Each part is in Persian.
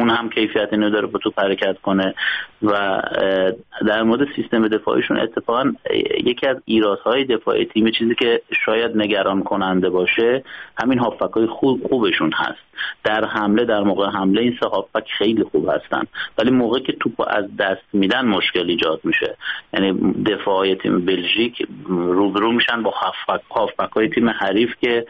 اون هم کیفیت اینو داره با توپ حرکت کنه. و در مورد سیستم دفاعیشون اتفاقا یکی از ایرادهای دفاعی تیم، چیزی که شاید نگران کننده باشه، همین هافبک‌های خوبشون هست. در حمله، در موقع حمله این سه هافبک خیلی خوب هستن، ولی موقعی که توپو از دست میدن مشکل ایجاد میشه. یعنی دفاعی تیم بلژیک روبرو میشن با هافبک‌های تیم حریف که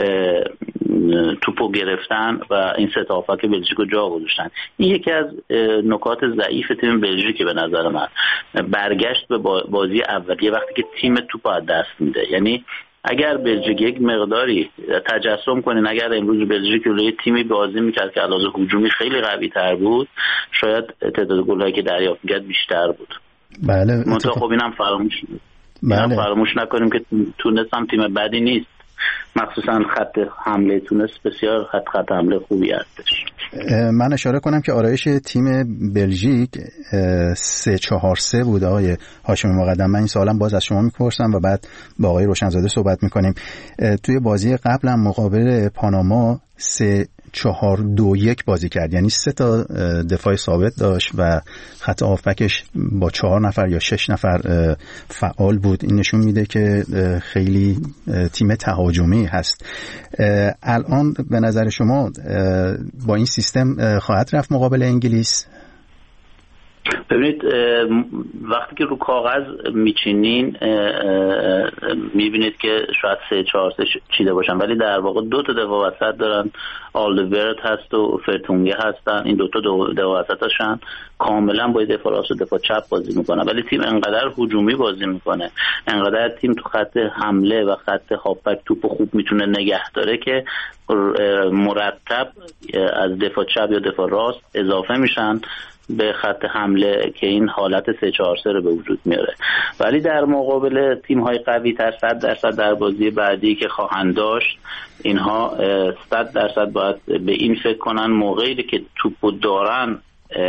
توپو گرفتن و این سه تا هافبک بلژیک رو جا گذاشتن. این یکی از نکات ضعیف تیم بلژیک به نظر من. برگشت به بازی اولیه وقتی که تیم توپو از دست میده. یعنی اگر بلژیک یک مقداری تجسم کنین، اگر امروز بلژیک روی تیمی بازی میکرد که علاوه هجومی خیلی قوی تر بود، شاید تعداد گل‌هایی که دریافت میکرد بیشتر بود. بله. منتها خب اینم فراموش نکنیم که تونس هم تیم بدی نیست، مخصوصا خط حمله تونس بسیار خط حمله خوبی هستش. من اشاره کنم که آرایش تیم بلژیک 3-4-3 بود. آقای هاشمی مقدم، من این سوالم باز از شما میپرسم و بعد با آقای روشنزاده صحبت میکنیم. توی بازی قبل هم مقابل پاناما 4-2-1 بازی کرد، یعنی 3 تا دفاع ثابت داشت و خط هافبکش با 4 نفر یا 6 نفر فعال بود. این نشون میده که خیلی تیم تهاجمی هست. الان به نظر شما با این سیستم خواهد رفت مقابل انگلیس؟ ببینید، وقتی که رو کاغذ میچینین میبینید که شاید 3-4-3 چیده باشن، ولی در واقع 2 تا دفاع وسط دارن. آلدورت هست و فرتونگه هستن. این 2 تا دفاع وسطشن کاملا با دفاع راست و دفاع چپ بازی میکنن، ولی تیم انقدر هجومی بازی میکنه، انقدر تیم تو خط حمله و خط هافبک توپ خوب میتونه نگه داره که مرتب از دفاع چپ یا دفاع راست اضافه میشن به خط حمله که این حالت 3-4-3 رو به وجود میاره. ولی در مقابل تیم‌های قوی‌تر 100% در بازی بعدی که خواهند داشت، اینها 100% باید به این فکر کنن موقعی که توپو دارن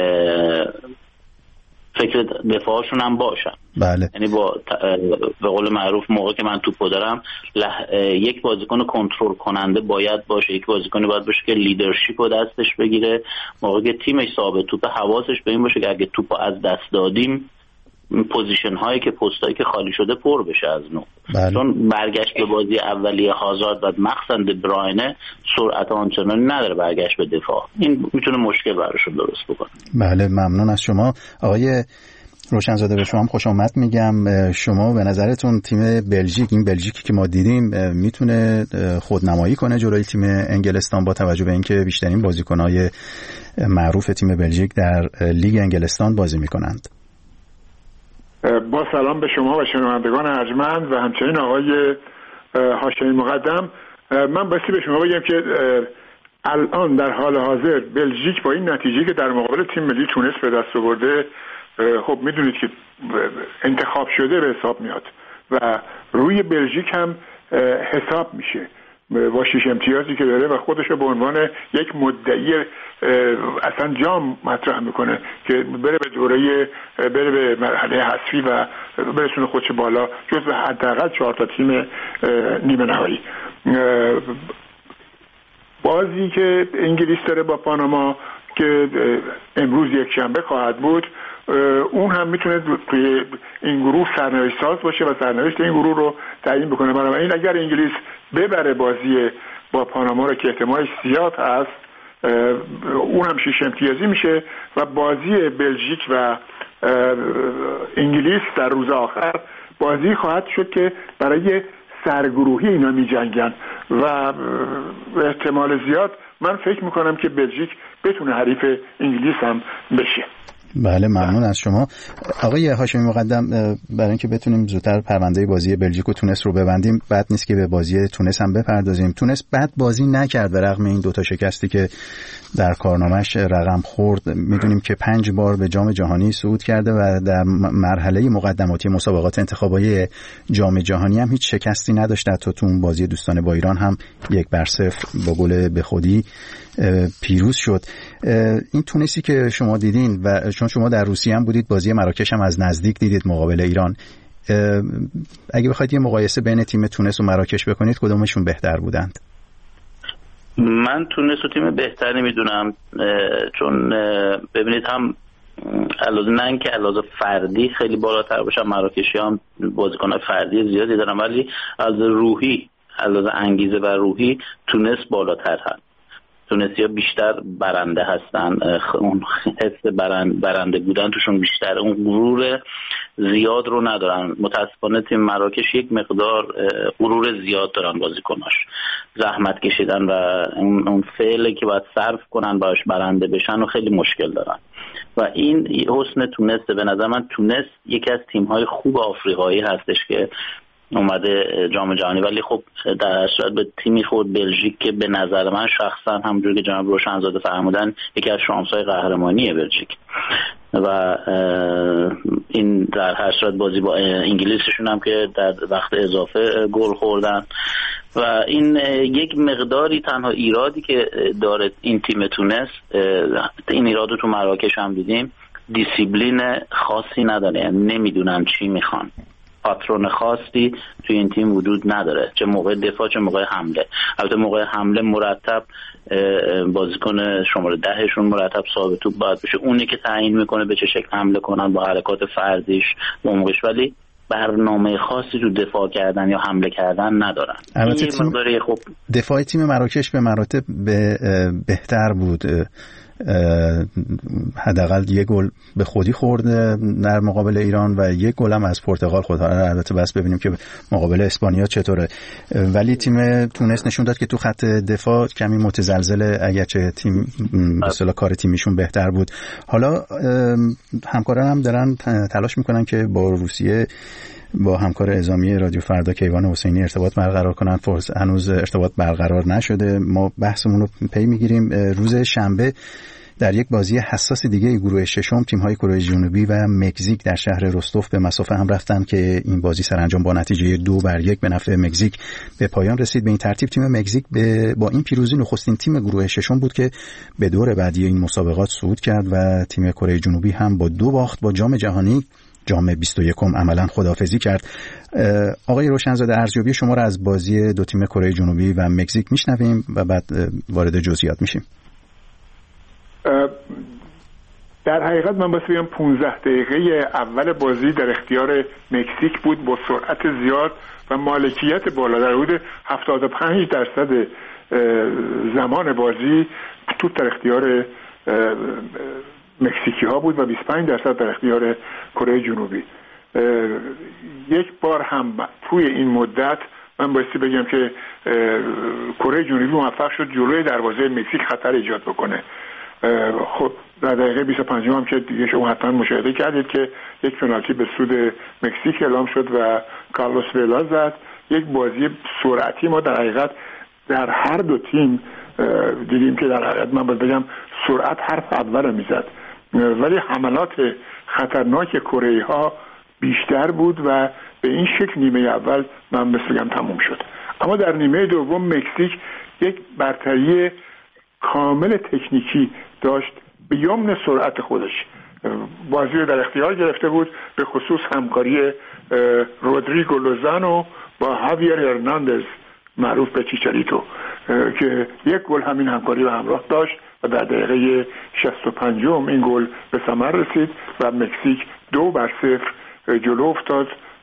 فکر دفاعشون هم باشن. بله. یعنی به قول معروف موقعی که من توپو دارم یک بازیکن کنترل کننده باید باشه، یک بازیکنی باید باشه که لیدرشپ رو دستش بگیره. موقعی که تیمش ثابت توپ، حواسش به این باشه که اگه توپو از دست دادیم پوزیشن هایی که پستایی که خالی شده پر بشه از نو. بله. چون برگشت به بازی اولیه هازارد و مخصوصا دبراینه سرعت آنچنانی نداره برگشت به دفاع. این میتونه مشکل براشون درست بکنه. بله، ممنون از شما آقای روشنزاده. به شما هم خوش آمد میگم. شما به نظرتون تیم بلژیک، این بلژیکی که ما دیدیم، میتونه خودنمایی کنه جلوی تیم انگلستان با توجه به اینکه بیشترین بازیکن‌های معروف تیم بلژیک در لیگ انگلستان بازی میکنند؟ با سلام به شما و شنوندگان ارجمند و همچنین آقای هاشمی مقدم. من بسی به شما بگم که الان در حال حاضر بلژیک با این نتیجه که در مقابل تیم ملی تونس به دست آورده، خب میدونید که انتخاب شده به حساب میاد و روی بلژیک هم حساب میشه با 6 امتیازی که داره و خودش به عنوان یک مدعی اصلا جام مطرح میکنه که بره به مرحله حذفی و برسونه خودش بالا جزو حداقل 4 تا تیم نیمه نهایی. بازی که انگلیس داره با پاناما که امروز یک شنبه خواهد بود، اون هم میتونه توی این گروه سرنوشت ساز باشه و سرنوشت این گروه رو تعیین بکنه. بنابراین اگر انگلیس ببره بازی با پاناما رو که احتمالش زیاد هست، اون هم 6 امتیازی میشه و بازی بلژیک و انگلیس در روز آخر بازی خواهد شد که برای سرگروهی اینا میجنگن و احتمال زیاد من فکر میکنم که بلژیک بتونه حریف انگلیس هم بشه. بله، ممنون از شما آقای هاشمی مقدم. برای اینکه بتونیم زودتر پرونده بازی بلژیک و تونس رو ببندیم، بد نیست که به بازی تونس هم بپردازیم. تونس بد بازی نکرد به رغم این 2 تا شکستی که در کارنامه‌اش رقم خورد. میدونیم که 5 بار به جام جهانی صعود کرده و در مرحله مقدماتی مسابقات انتخابی جام جهانی هم هیچ شکستی نداشته. حتی تو اون بازی دوستانه با ایران هم 1-0 با گل به خودی پیروز شد. این تونسی که شما دیدین و چون شما در روسیه هم بودید، بازی مراکش هم از نزدیک دیدید مقابل ایران، اگه بخواید یه مقایسه بین تیم تونس و مراکش بکنید کدومشون بهتر بودند؟ من تونس و تیم بهتری میدونم، چون ببینید هم علاوه نه اینکه علاوه فردی خیلی بالاتر باشن، مراکشی هم بازیکن فردی زیادی دارن، ولی از روحی، علاوه انگیزه و روحی تونس بالاتر هست. تونسی‌ها بیشتر برنده هستن، اون حس برنده بودن توشون بیشتر، اون غرور زیاد رو ندارن. متاسفانه تیم مراکش یک مقدار غرور زیاد دارن بازیکناش، زحمت کشیدن و اون فعلی که باید صرف کنن باش برنده بشن و خیلی مشکل دارن و این حسن تونس. به نظر من تونس یکی از تیم‌های خوب آفریقایی هستش که اومده جام جهانی، ولی خب در صورت به تیمی خود بلژیک که به نظر من شخصا همونجوری که جناب روشنزاده فرمودن یکی از شانس‌های قهرمانی بلژیک و این در هر صورت بازی با انگلیسشون هم که در وقت اضافه گل خوردن و این یک مقداری تنها ایرادی که داره این تیم تونس، این ایرادو تو مراکش هم دیدیم، دیسیپلین خاصی نداره، یعنی نمیدونن چی میخوان، پاترون خاصی توی این تیم وجود نداره، چه موقع دفاع چه موقع حمله. البته موقع حمله مرتب بازیکن شماره 10شون مرتب صاحب توپ باید بشه، اونی که تعیین میکنه به چه شکل حمله کنن با حرکات فردیش و عمقش، ولی برنامه خاصی تو دفاع کردن یا حمله کردن ندارن. البته دفاع تیم مراکش به مراتب بهتر بود، حداقل یک گل به خودی خورد در مقابل ایران و یک گل هم از پرتغال خورد. البته بس ببینیم که مقابل اسپانیا چطوره، ولی تیم تونس نشون داد که تو خط دفاع کمی متزلزله، اگرچه تیم به اصطلاح کار تیمیشون بهتر بود. حالا همکاران هم دارن تلاش میکنن که با روسیه، با همکار اعزامی رادیو فردا کیوان حسینی ارتباط برقرار کنن. هنوز ارتباط برقرار نشده. ما بحثمون رو پی میگیریم. روز شنبه در یک بازی حساس دیگه گروه ششم تیم‌های کره جنوبی و مکزیک در شهر رستوف به مسافه هم رفتن که این بازی سرانجام با نتیجه 2-1 به نفع مکزیک به پایان رسید. به این ترتیب تیم مکزیک با این پیروزی نخستین تیم گروه ششم بود که به دور بعدی این مسابقات صعود کرد و تیم کره جنوبی هم با 2 باخت با جام جهانی، جام 21 عملاً خداحافظی کرد. آقای روشنزاده، ارزیابی شما را از بازی دو تیم کره جنوبی و مکزیک میشنویم و بعد وارد جزئیات میشیم. در حقیقت من باید بگم 15 دقیقه اول بازی در اختیار مکزیک بود با سرعت زیاد و مالکیت بالا. در حدود 75% زمان بازی توپ در اختیار مکزیکی ها بود و 25% در اختیار کره جنوبی. یک بار هم توی این مدت من بایستی بگم که کره جنوبی موفق شد جلوی دروازه مکزیک خطر ایجاد بکنه. خب در دقیقه 25 هم که دیگه شما حتما مشاهده کردید که یک پنالتی به سود مکزیک اعلام شد و کارلوس ویلا زد. یک بازی سرعتی ما در حقیقت در هر دو تیم دیدیم که در حقیقت من باید بگم سرعت حرف اول میزد، ولی حملات خطرناک کره ها بیشتر بود و به این شکل نیمه اول من بگم تموم شد. اما در نیمه دوم مکزیک یک برتری کامل تکنیکی داشت به یمن سرعت خودش. بازی رو در اختیار گرفته بود، به خصوص همکاری رودریگو لوزانو با هاویر هرناندز معروف به چیچاریتو که یک گل همین همکاری رو همراه داشت و در دقیقه 65 این گل به ثمر رسید و مکزیک 2-0 جلو افتاد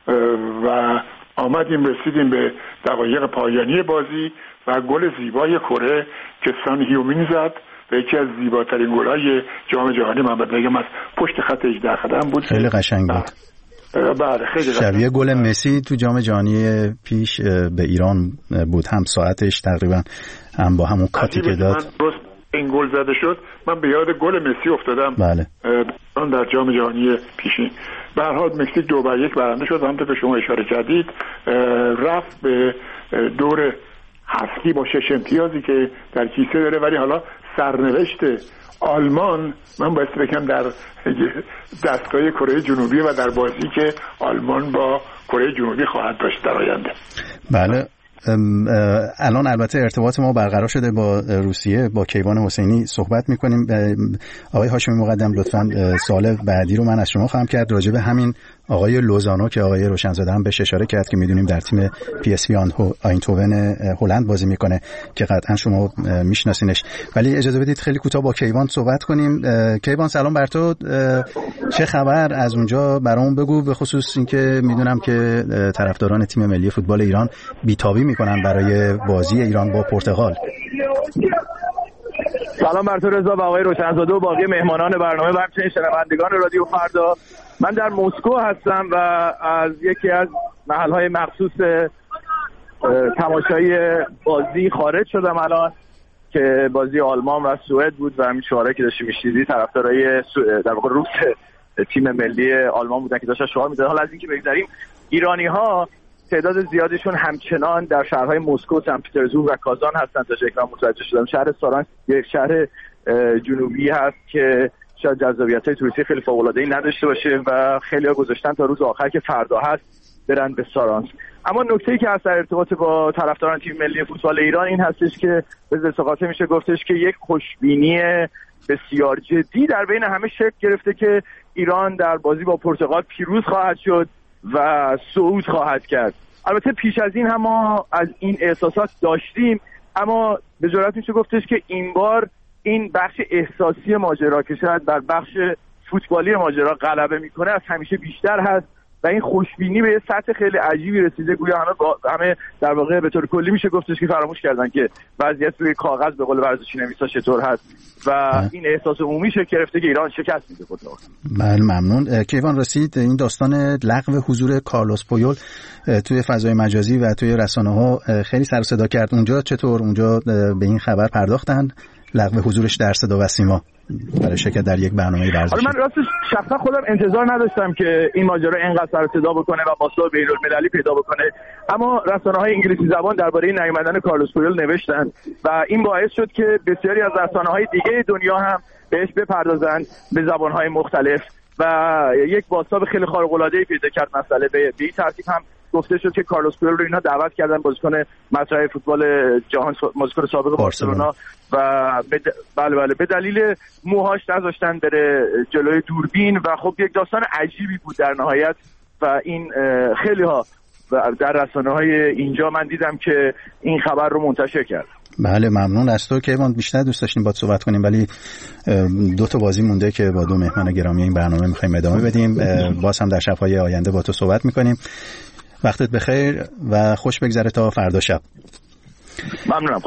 و رسیدیم به دقایق پایانی بازی و گل زیبای کره که سان هیومین زد و یکی از زیباترین گل‌های جام جهانی من بگم از پشت خط 18 قدم بود. خیلی قشنگ بود. بله خیلی شبیه گل مسی تو جام جهانی پیش به ایران بود، هم ساعتش تقریبا هم با همون کاتی که داد. این گل زده شد من به یاد گل مسی افتادم. بله. در جام جهانی پیشین. به هر حال مکزیک 2-1 برنده شد. همونطور که شما اشاره کردید رفت به دور حذفی با 6 امتیازی که در کیسه داره، ولی حالا سرنوشت آلمان من باید بگم در دستای کره جنوبی و در بازی که آلمان با کره جنوبی خواهد داشت در آینده. بله. الان البته ارتباط ما برقرار شده با روسیه، با کیوان حسینی صحبت میکنیم. آقای هاشمی مقدم لطفاً سوال بعدی رو من از شما خواهم کرد راجع به همین آقای لوزانو که آقای روشنزاده هم بهش اشاره کرد که میدونیم در تیم پی اس وی آینتوون هلند بازی میکنه که قطعا شما میشناسینش. ولی اجازه بدید خیلی کوتاه با کیوان صحبت کنیم. کیوان سلام بر تو، چه خبر از اونجا برامون بگو، به خصوص اینکه میدونم که طرفداران تیم ملی فوتبال ایران بیتابی میکنن برای بازی ایران با پرتغال. سلام بر تو رضا و آقای روشنزاده و باقی مهمانان برنامه و همچنین شنوندگان رادیو فردا. من در مسکو هستم و از یکی از محلهای مخصوص تماشای بازی خارج شدم الان که بازی آلمان و سوئد بود و همین شعاری که داشتی میشنیدی طرفدارای در واقع روس تیم ملی آلمان بودن که داشتن شعار می‌دادن. حالا از اینکه بگذریم، ایرانی‌ها تعداد زیادشون همچنان در شهرهای مسکو، سن پترزبورگ و کازان هستن. تا جایی که من متوجه شدم شهر سارانسک یک شهر جنوبی هست که شاید جذابیت‌های توریستی خیلی فوق‌العاده‌ای نداشته باشه و خیلی‌ها گذاشتن تا روز آخر که فردا هست برن به سارانسک. اما نکته‌ای که هست در ارتباط با طرفداران تیم ملی فوتبال ایران این هستش که به زلزقاطه میشه گفتش که یک خوشبینی بسیار جدی در بین همه شکل گرفته که ایران در بازی با پرتغال پیروز خواهد شد و صعود خواهد کرد. البته پیش از این هم ما از این احساسات داشتیم، اما به جرات میشه گفتش که این بار این بخش احساسی ماجرا که شاید بر بخش فوتبالی ماجرا غلبه میکنه از همیشه بیشتر هست و این خوشبینی به یه سطح خیلی عجیبی رسیده. گویا همه در واقع به طور کلی میشه گفتش که فراموش کردن که وضعیت روی کاغذ به قول ورزشی نویسا چطور هست و این احساس عمومی شکل گرفته که ایران شکست میده خودش. بله ممنون. کیوان رسید این داستان لغو حضور کارلوس پویول توی فضای مجازی و توی رسانه‌ها خیلی سر و صدا کرد. اونجا چطور به این خبر پرداختن؟ لغو حضورش در صدا و سیما برای شرکت در یک برنامه ورزشی. من راستش شخصا خودم انتظار نداشتم که این ماجرا اینقدر سر و صدا بکنه و بازتاب بین‌المللی پیدا بکنه، اما رسانه‌های انگلیسی زبان درباره نیامدن کارلوس پویول نوشتن و این باعث شد که بسیاری از رسانه‌های دیگه دنیا هم بهش بپردازن به زبان‌های مختلف و یک بازتاب خیلی خارق‌العاده‌ای پیدا کرد مسئله. به این ترتیب هم گفته شد که کارلوس پویول رو اینها دعوت کردن، بازیکن مطرح فوتبال جهان، بازیکن سابق بارسلونا، و بله به دلیل موهاش نذاشتن بره جلوی دوربین و خب یک داستان عجیبی بود در نهایت و این خیلی ها در رسانه‌های اینجا من دیدم که این خبر رو منتشر کرد. بله ممنون از تو که بیشتر دوست داشتیم باهات صحبت کنیم ولی 2 بازی مونده که با 2 مهمان گرامی این برنامه می‌خوایم ادامه بدیم. باز هم در شب‌های آینده با تو صحبت می‌کنیم. وقتت بخیر و خوش بگذره تا فردا شب. ممنونم.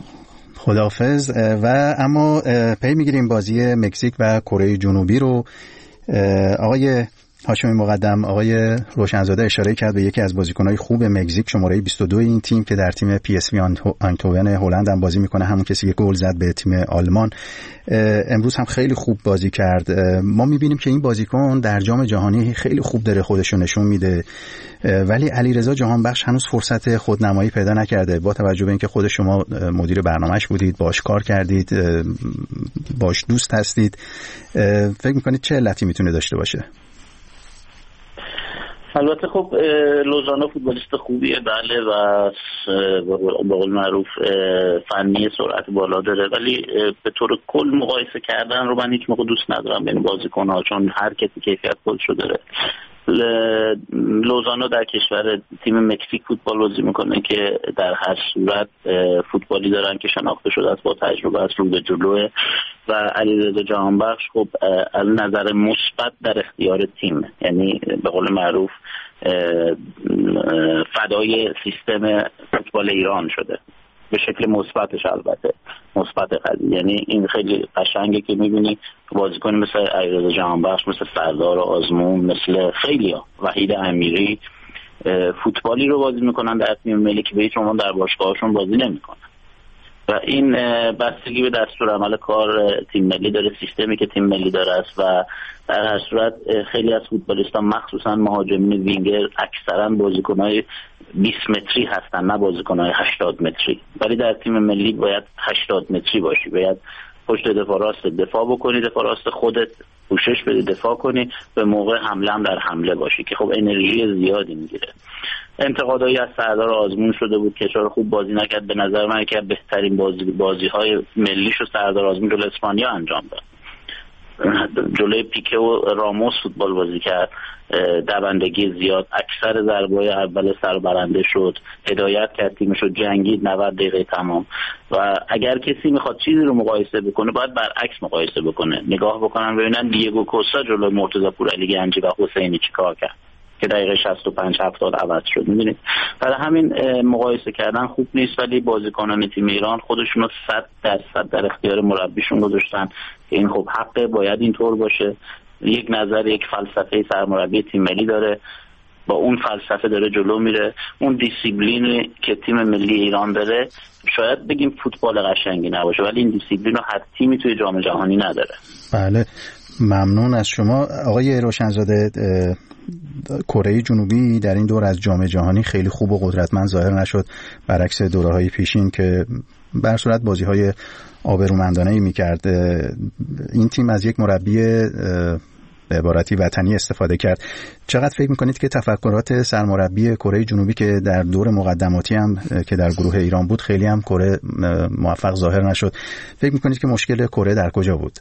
خداحافظ. و اما پی میگیریم بازی مکزیک و کره جنوبی رو. آقای هاشمی مقدم، آقای روشنزاده اشاره کرد به یکی از بازیکن‌های خوب مکزیک، شماره 22 این تیم که در تیم پی اس وی آینتوون هلند هم بازی میکنه، همون کسی که گل زد به تیم آلمان. امروز هم خیلی خوب بازی کرد. ما میبینیم که این بازیکن در جام جهانی خیلی خوب داره خودشو نشون میده، ولی علیرضا جهانبخش هنوز فرصت خودنمایی پیدا نکرده. با توجه به اینکه خود شما مدیر برنامه‌اش بودید، باش کار کردید، باش دوست هستید، فکر میکنید چه علتی میتونه داشته باشه؟ البته خب لوزانو فوتبالیست خوبیه بله و به قول معروف فنی سرعت بالا داره، ولی به طور کل مقایسه کردن رو من هیچ موقع دوست ندارم بین بازیکن‌ها، چون هر کسی کیفیت خودشو داره. لوزانو در کشور تیم مکزیک فوتبال بازی میکنه که در هر صورت فوتبالی دارن که شناخته شده است، با تجربه است، رو به جلوه، و علیرضا جهانبخش خب از نظر مثبت در اختیار تیم، یعنی به قول معروف فدای سیستم فوتبال ایران شده به شکل مثبتش، البته مثبت قضیه. یعنی این خیلی قشنگه که میبینی بازیکن مثل علیرضا جهانبخش، مثل سردار آزمون، مثل خیلیا، وحید امیری فوتبالی رو بازی میکنن در تیم ملی که به هیچ عنوان در باشگاهشون بازی نمیکنن و این بستگی به دستور عمل کار تیم ملی داره، سیستمی که تیم ملی داره است و در هر صورت خیلی از فوتبالیستان مخصوصا مهاجمین وینگر اکثرا بازیکن‌های 20 متری هستن، نه بازیکن‌های 80 متری، ولی در تیم ملی باید 80 متری باشی، باید پشت دفاع راست دفاع بکنی، دفاع راست خودت پوشش بدی، دفاع کنی، به موقع حمله هم در حمله باشی که خب انرژی زیادی میگیره. انتقادایی از سردار آزمون شده بود که چرا خوب بازی نکرد. به نظر من که بهترین بازی‌های ملیشو سردار آزمون جلوی اسپانیا انجام داد جلوی پیکه و راموس فوتبال بازی کرد، دوندگی زیاد، اکثر ضربه‌های اول سربرنده شد، هدایت کرد تیمشو، جنگید 90 دقیقه تمام. و اگر کسی میخواد چیزی رو مقایسه بکنه باید برعکس مقایسه بکنه، نگاه بکنن ببینن دیگو کوستا جلوی مرتضی پورعلی گنجی و حسینی چیکار کرد که دقیقه 65-70 عوض شد. می‌دونید برای همین مقایسه کردن خوب نیست، ولی بازیکنان تیم ایران خودشونو 100% در اختیار مربیشون گذاشتن که این خب حقه، باید اینطور باشه. یک نظر، یک فلسفه سرمربی تیم ملی داره، با اون فلسفه داره جلو میره. اون دیسیپلینی که تیم ملی ایران داره شاید بگیم فوتبال قشنگی نباشه، ولی این دیسیپلین رو هر تیمی توی جام جهانی نداره. بله، ممنون از شما آقای روشنزاده. کره جنوبی در این دور از جام جهانی خیلی خوب و قدرتمند ظاهر نشد، برعکس دوره‌های پیشین که به هر صورت بازی‌های آبرومندانه‌ای می‌کرد. این تیم از یک مربی به عبارتی وطنی استفاده کرد. چقدر فکر می‌کنید که تفکرات سرمربی کره جنوبی که در دور مقدماتی هم که در گروه ایران بود خیلی هم کره موفق ظاهر نشد، فکر می‌کنید که مشکل کره در کجا بود؟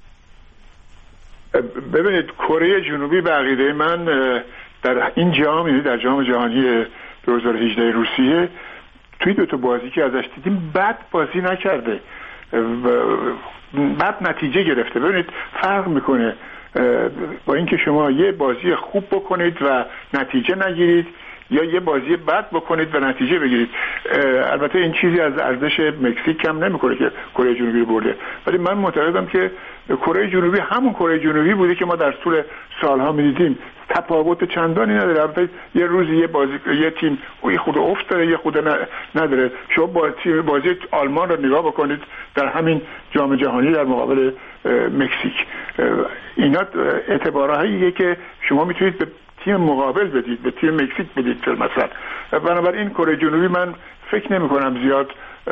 ببینید کره جنوبی به عقیده من در این جام، یعنی در جام جهانی 2018 روسیه، توی دو تا بازی که ازش دیدیم بد بازی نکرده، بد نتیجه گرفته. ببینید فرق میکنه با اینکه شما یه بازی خوب بکنید و نتیجه نگیرید یا یه بازی بد بکنید و نتیجه بگیرید. البته این چیزی از ارزش مکزیک کم نمیکنه که کره جنوبی رو برده، ولی من معتقدم که کره جنوبی همون کره جنوبی بوده که ما در طول سالها می‌دیدیم، تفاوت چندانی نداره. البته یه روزی یه تیم یه خود افت داره، یه خود نداره. شما بازی آلمان رو نگاه بکنید در همین جام جهانی در مقابل مکزیک، اینا اعتبارهاییه که شما میتونید به تیم مقابل بدید، به تیم مکزیک بدید مثلا. بنابراین کره جنوبی من فکر نمی کنم زیاد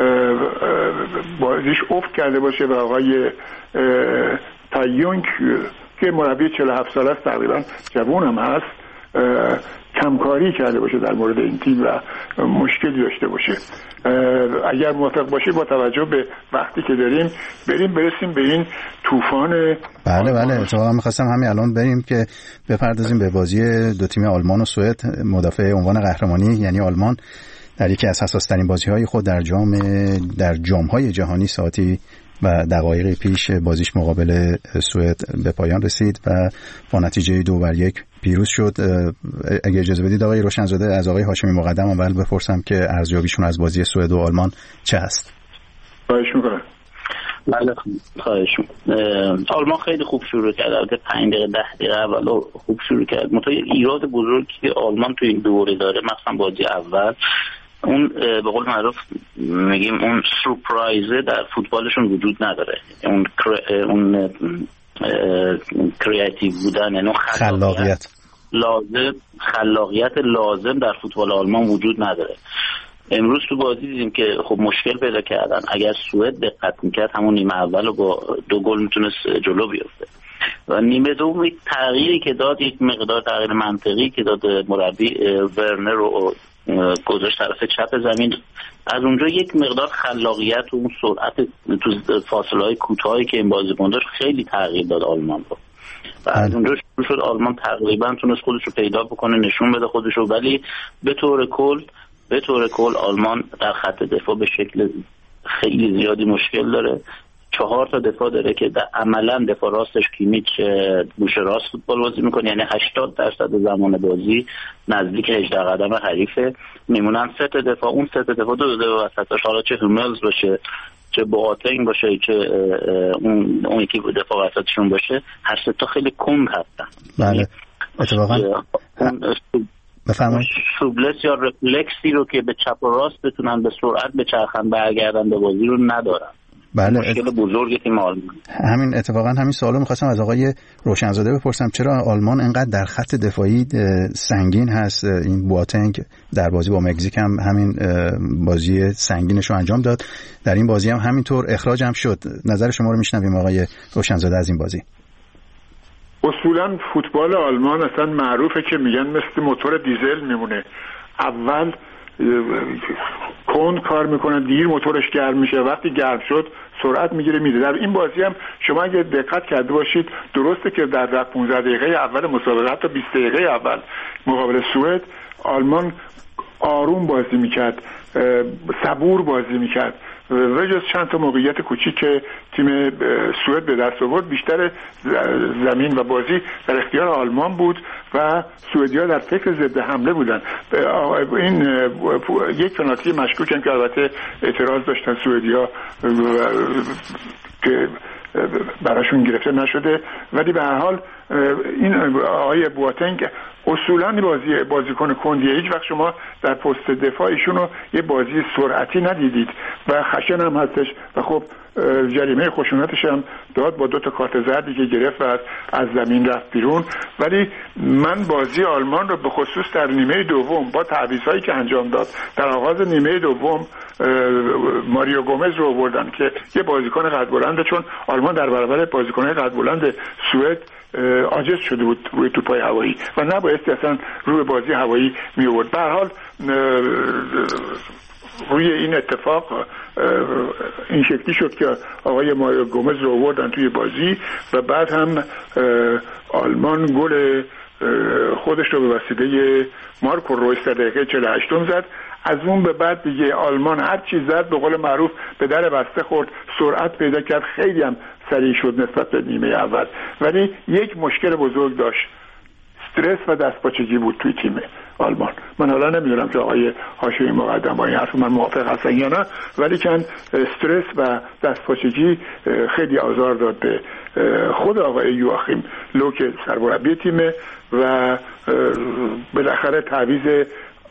بازیش افت کرده باشه و آقای تایونگ که مربی 47 ساله است، تقریبا جوان هم هست، کمکاری کرده باشه در مورد این تیم و مشکلی داشته باشه. اگر موافق باشی با توجه به وقتی که داریم برسیم به این طوفان. بله اتفاقا می‌خواستم همین الان بریم که بپردازیم به بازی دو تیم آلمان و سوئد. مدافع عنوان قهرمانی یعنی آلمان در یکی از حساس‌ترین بازی‌های خود در جام‌های جهانی ساعتی و دقایقی پیش بازیش مقابل سوئد به پایان رسید و با نتیجه 2-1 پیروز شد. اگه اجازه بدید آقای روشنزاده از آقای هاشمی مقدم اول بپرسم که ارزیابیشون از بازی سوئد و آلمان چه هست؟ خواهش می‌کنم. بله خواهش می‌کنم. آلمان خیلی خوب شروع کرد، البته 5 دقیقه 10 دقیقه اول خوب شروع کرد. منتها ایراد بزرگی که آلمان تو این دوره داره، مثلا بازی اول اون به قول معروف میگیم اون سورپرایزه در فوتبالشون وجود نداره. اون کریاتیو بودن، یعنی خلاقیت لازم در فوتبال آلمان وجود نداره. امروز تو بازی دیدیم که خب مشکل پیدا کردن. اگر سوئد دقت میکرد همون نیمه اول رو با 2 گل میتونست جلو بیفته و نیمه دوم یک تغییری که داد، یک مقدار تغییر منطقی که داد مربی ورنر رو گذاشت طرف چپ زمین. از اونجا یک مقدار خلاقیت و اون سرعت تو فاصله‌های کوتاهی که این بازیکن داشت خیلی تغییر داد آلمان رو و از اونجا شروع شد آلمان تقریبا تونست خودش رو پیدا بکنه، نشون بده خودش رو. ولی به طور کل آلمان در خط دفاع به شکل خیلی زیادی مشکل داره. 4 تا دفاع داره که عملا دفاع راستش کیمیچ گوشه راست فوتبال بازی میکنه، یعنی 80% زمان بازی نزدیک 18 قدم حریفه. میمونن 3 تا دفاع، اون 3 تا دفاع دو وسطاش، حالا چه هوملز باشه چه بواتنگ باشه چه اون یکی دفاع وسطشون باشه، هر 3 تا خیلی کند هستن. بله اتفاقا بفرمایید. سوبلس یا رفلکسی رو که به چپ و راست بتونن به سرعت به چرخن برگردن به بازی رو ندارن. بله مشکل بزرگی تیم آلمان. همین اتفاقا همین سوالو می‌خواستم از آقای روشنزاده بپرسم، چرا آلمان انقدر در خط دفاعی سنگین هست؟ این بواتنگ در بازی با مکزیک هم همین بازی سنگینش رو انجام داد، در این بازی هم همینطور اخراج هم شد. نظر شما رو میشنویم آقای روشنزاده از این بازی. اصولا فوتبال آلمان اصلا معروفه که میگن مثل موتور دیزل میمونه، اول کند کار میکنه، دیر موتورش گرم میشه، وقتی گرم شد سرعت میگیره میره. در این بازی هم شما اگه دقت کرده باشید درسته که در 15 دقیقه اول مسابقه حتی 20 دقیقه اول مقابل سوئد آلمان آروم بازی میکرد، صبور بازی میکرد و جز چند تا موقعیت کوچیک که تیم سوئد به دست آورد بیشتر زمین و بازی در اختیار آلمان بود و سوئدی‌ها در فکر ضد حمله بودن. این یک پنالتی مشکوکن که البته اعتراض داشتن سوئدی‌ها که براشون گرفته نشده، ولی به هر حال این آقای بواتنگ اصولاً بازیکن کندیه، هیچ وقت شما در پست دفاع ایشونو یه بازی سرعتی ندیدید و خشن هم هستش و خب جریمه خشونتش هم داد با 2 تا کارت زردی که گرفت و از زمین رفت بیرون. ولی من بازی آلمان رو به خصوص در نیمه دوم با تعویضایی که انجام داد در آغاز نیمه دوم ماریو گومز رو آوردن که یه بازیکن قد بلنده، چون آلمان در برابر بازیکن‌های قد بلند سوئد عاجز شده بود روی توپای هوایی و نبایستی اصلا روی بازی هوایی می آورد. به هر حال روی این اتفاق این شکلی شد که آقای ماریو گومز رو آوردن توی بازی و بعد هم آلمان گل خودش رو به وسیله مارکو رویس در دقیقه 48 زد. از اون به بعد دیگه آلمان هر چی زد به قول معروف به در بسته خورد، سرعت پیدا کرد، خیلی هم سریع شد نسبت به نیمه اول. ولی یک مشکل بزرگ داشت، استرس و دستپاچگی بود توی تیم آلمان. من حالا نمیدونم که آقای هاشمی مقدم با این حرف من موافق هستن یا نه، ولی چند استرس و دستپاچگی خیلی آزار داد به خود آقای یواخیم لو که سرمربی تیمه و بالاخره تعویض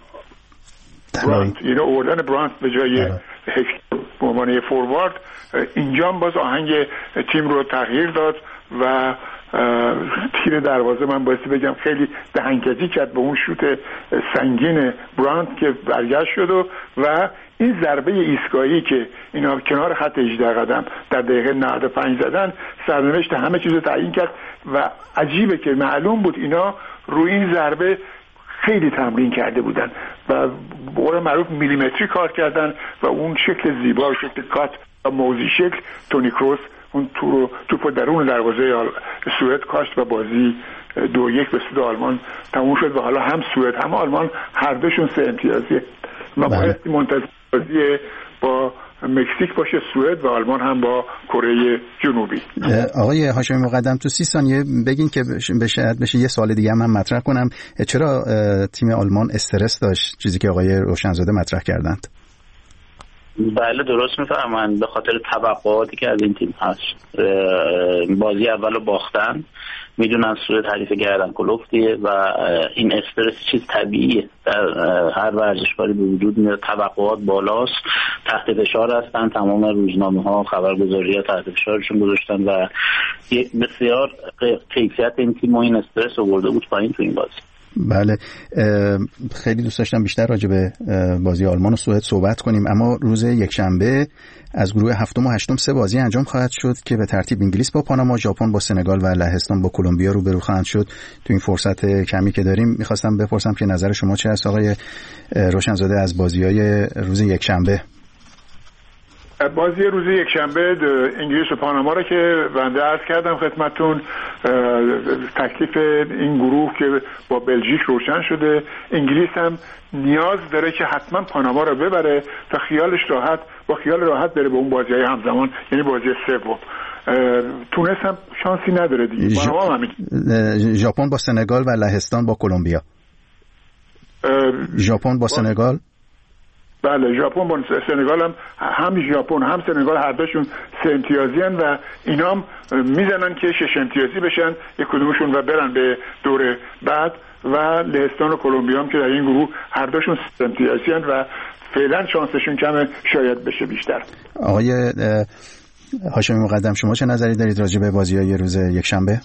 برانت، یعنی آوردن برانت به جای هکتور به عنوان فوروارد، اینجا باز آهنگ تیم رو تغییر داد و تیر دروازه من بایستی بگم خیلی دهنکجی کرد به اون شوت سنگین برانت که برگشت شد و این ضربه ایستگاهی که اینا کنار خط 18 قدم در دقیقه 95 زدن سرنوشت همه چیز رو تعیین کرد و عجیبه که معلوم بود اینا روی این ضربه خیلی تمرین کرده بودن و به قول معروف میلیمتری کار کردن و اون شکل زیبا و شکل کات و موزی شکل تونی کروس اون توپ درون دروازه سوئد کاشت و بازی 2-1 به سود آلمان تموم شد و حالا هم سوئد هم آلمان هر دوشون 3 امتیازی و بایستی منتظر بازی با مکزیک باشه، سوئد و آلمان هم با کره جنوبی. آقای هاشمی مقدم تو 30 ثانیه بگین که بشه یه سوال دیگه من مطرح کنم، چرا تیم آلمان استرس داشت، چیزی که آقای روشنزاده مطرح کردند؟ بله درست میفرمایند، به خاطر توقعاتی که از این تیم هست. بازی اولو باختن، میدونن سوئد حریف گردن کلفتیه و این استرس چیز طبیعیه در هر ورزشکاری به وجود میاد. توقعات بالاست، تحت فشار هستن، تمام روزنامه ها خبرگزاری ها تحت فشارشون گذاشتن و بسیار کیفیت این تیم و این استرس آورده بود پایین تو این بازی. بله، خیلی دوست داشتم بیشتر راجع به بازی آلمان و سوئد صحبت کنیم، اما روز یکشنبه از گروه هفتم و هشتم 3 بازی انجام خواهد شد که به ترتیب انگلیس با پاناما، ژاپن با سنگال و لهستان با کلمبیا روبرو خواهند شد. تو این فرصت کمی که داریم میخواستم بپرسم که نظر شما چه است آقای روشنزاده از بازی‌های روز یکشنبه؟ بازی روز یکشنبه انگلیس و پاناما رو که بنده عرض کردم خدمتتون، تکلیف این گروه که با بلژیک روشن شده. انگلیس هم نیاز داره که حتما پاناما رو ببره تا با خیال راحت بره به اون بازی‌های همزمان، یعنی بازی سوم. تونس هم شانسی نداره دیگه. پاناما همین. ژاپن با سنگال و لهستان با کلمبیا. ژاپن با سنگال. بله، ژاپن با سنگال هم ژاپن هم سنگال هر دوشون 3 امتیازی هن و اینا هم میزنن که 6 امتیازی بشن یک کدومشون و برن به دور بعد و لهستان و کلمبیا هم که در این گروه هر دوشون 3 امتیازی هن و فعلا شانسشون کمه، شاید بشه بیشتر. آقای هاشمی مقدم شما چه نظری دارید راجع به بازی‌های روز یکشنبه؟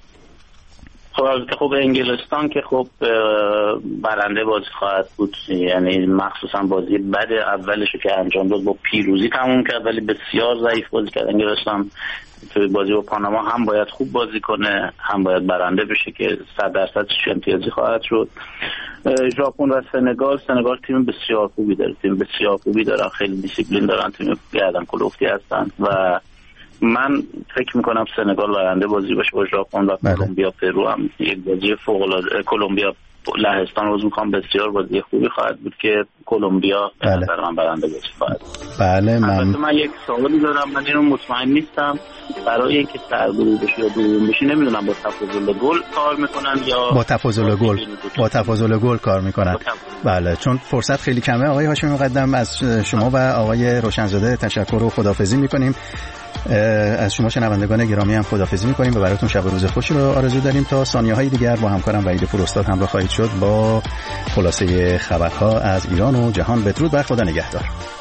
خب انگلستان که خب برنده بازی خواهد بود، یعنی مخصوصا بازی بعد اولش که انجام داد با پیروزی تموم کرد ولی بسیار ضعیف بازی کرد. انگلستان توی بازی با پاناما هم باید خوب بازی کنه هم باید برنده بشه که 100% امتیازی خواهد شد. ژاپن و سنگال تیم بسیار خوبی دارن، خیلی دیسیپلین دارن، تیم گردن کلفتی هستن و من فکر میکنم سنگال برنده بازی باشه با ژاپن و کلمبیا پرو هم یک بازی فوق العاده. کلمبیا لهستان روز میکنم بسیار بازی خوبی خواهد بود که کلمبیا به نظر من برنده بازی خواهد. بله من یک سوالی دارم، من اینو مطمئن نیستم، برای اینکه سرگروه بشه یا دوم بشه نمیدونم با تفاضل گل کار میکنن یا با تفاضل گل کار میکنن. بله چون فرصت خیلی کمه. آقای هاشمی مقدم از شما و آقای روشنزاده تشکر و خداحافظی میکنیم. از شما شنوندگان گرامی هم خداحافظی میکنیم و براتون شب و روز خوشی رو آرزو داریم. تا ثانیه‌های دیگر با همکارم وحید پوراستاد همراه خواهید شد با خلاصه خبرها از ایران و جهان. بدرود و خدا نگهدار.